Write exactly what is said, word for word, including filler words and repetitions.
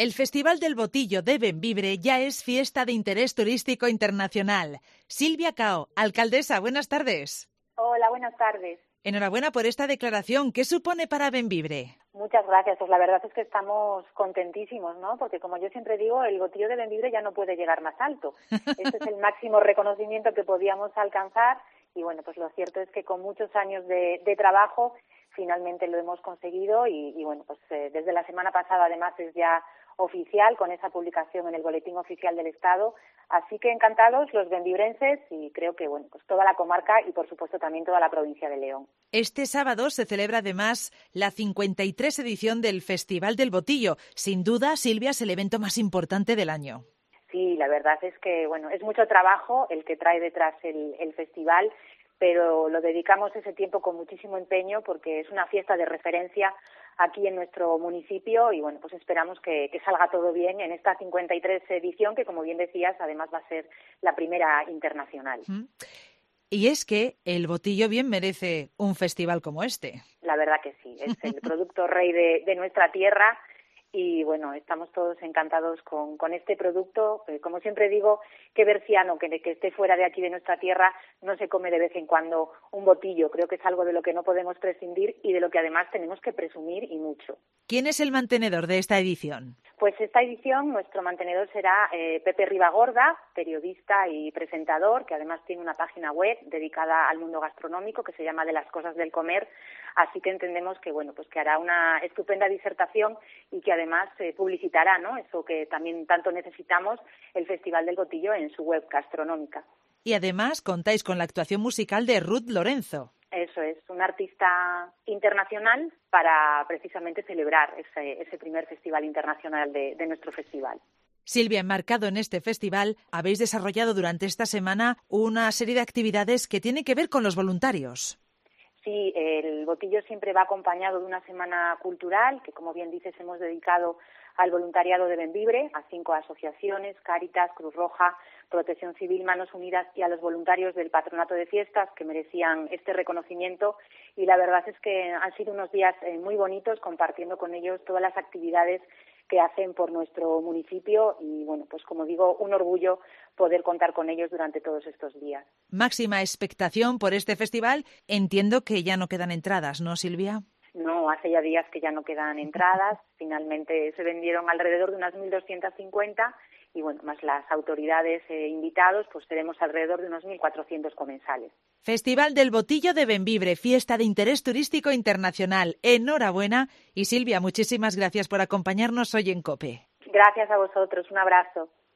El Festival del Botillo de Bembibre ya es fiesta de interés turístico internacional. Silvia Cao, alcaldesa, buenas tardes. Hola, buenas tardes. Enhorabuena por esta declaración. ¿Qué supone para Bembibre? Muchas gracias. Pues la verdad es que estamos contentísimos, ¿no? Porque como yo siempre digo, el Botillo de Bembibre ya no puede llegar más alto. Este es el máximo reconocimiento que podíamos alcanzar y bueno, pues lo cierto es que con muchos años de, de trabajo finalmente lo hemos conseguido y, y bueno, pues eh, desde la semana pasada además es ya oficial con esa publicación en el Boletín Oficial del Estado. Así que encantados los bembibrenses y creo que bueno, pues toda la comarca y por supuesto también toda la provincia de León. Este sábado se celebra además la cincuenta y tres edición del Festival del Botillo. Sin duda, Silvia, es el evento más importante del año. Sí, la verdad es que bueno, es mucho trabajo el que trae detrás el, el festival, pero lo dedicamos ese tiempo con muchísimo empeño porque es una fiesta de referencia aquí en nuestro municipio y bueno, pues esperamos que, que salga todo bien en esta cincuenta y tres edición que, como bien decías, además va a ser la primera internacional. ¿Mm? Y es que el Botillo bien merece un festival como este. La verdad que sí, es el producto rey de, de nuestra tierra. Y bueno, estamos todos encantados con, con este producto. Eh, como siempre digo, que berciano que, que esté fuera de aquí de nuestra tierra no se come de vez en cuando un botillo. Creo que es algo de lo que no podemos prescindir y de lo que además tenemos que presumir y mucho. ¿Quién es el mantenedor de esta edición? Pues esta edición nuestro mantenedor será eh, Pepe Ribagorda, periodista y presentador, que además tiene una página web dedicada al mundo gastronómico que se llama De las cosas del comer. Así que entendemos que bueno, pues que hará una estupenda disertación y que además eh, publicitará, ¿no? Eso que también tanto necesitamos, el Festival del Botillo en su web gastronómica. Y además contáis con la actuación musical de Ruth Lorenzo. Eso es, un artista internacional para precisamente celebrar ese, ese primer festival internacional de, de nuestro festival. Silvia, enmarcado en este festival, habéis desarrollado durante esta semana una serie de actividades que tienen que ver con los voluntarios. Sí, el Botillo siempre va acompañado de una semana cultural que, como bien dices, hemos dedicado al voluntariado de Bembibre, a cinco asociaciones, Cáritas, Cruz Roja, Protección Civil, Manos Unidas y a los voluntarios del Patronato de Fiestas que merecían este reconocimiento. Y la verdad es que han sido unos días eh, muy bonitos compartiendo con ellos todas las actividades que hacen por nuestro municipio y, bueno, pues como digo, un orgullo poder contar con ellos durante todos estos días. Máxima expectación por este festival. Entiendo que ya no quedan entradas, ¿no, Silvia? No, hace ya días que ya no quedan entradas. Finalmente se vendieron alrededor de unas mil doscientas cincuenta y, bueno, más las autoridades e invitados, pues tenemos alrededor de unos mil cuatrocientos comensales. Festival del Botillo de Bembibre, fiesta de interés turístico internacional. Enhorabuena. Y Silvia, muchísimas gracias por acompañarnos hoy en COPE. Gracias a vosotros. Un abrazo.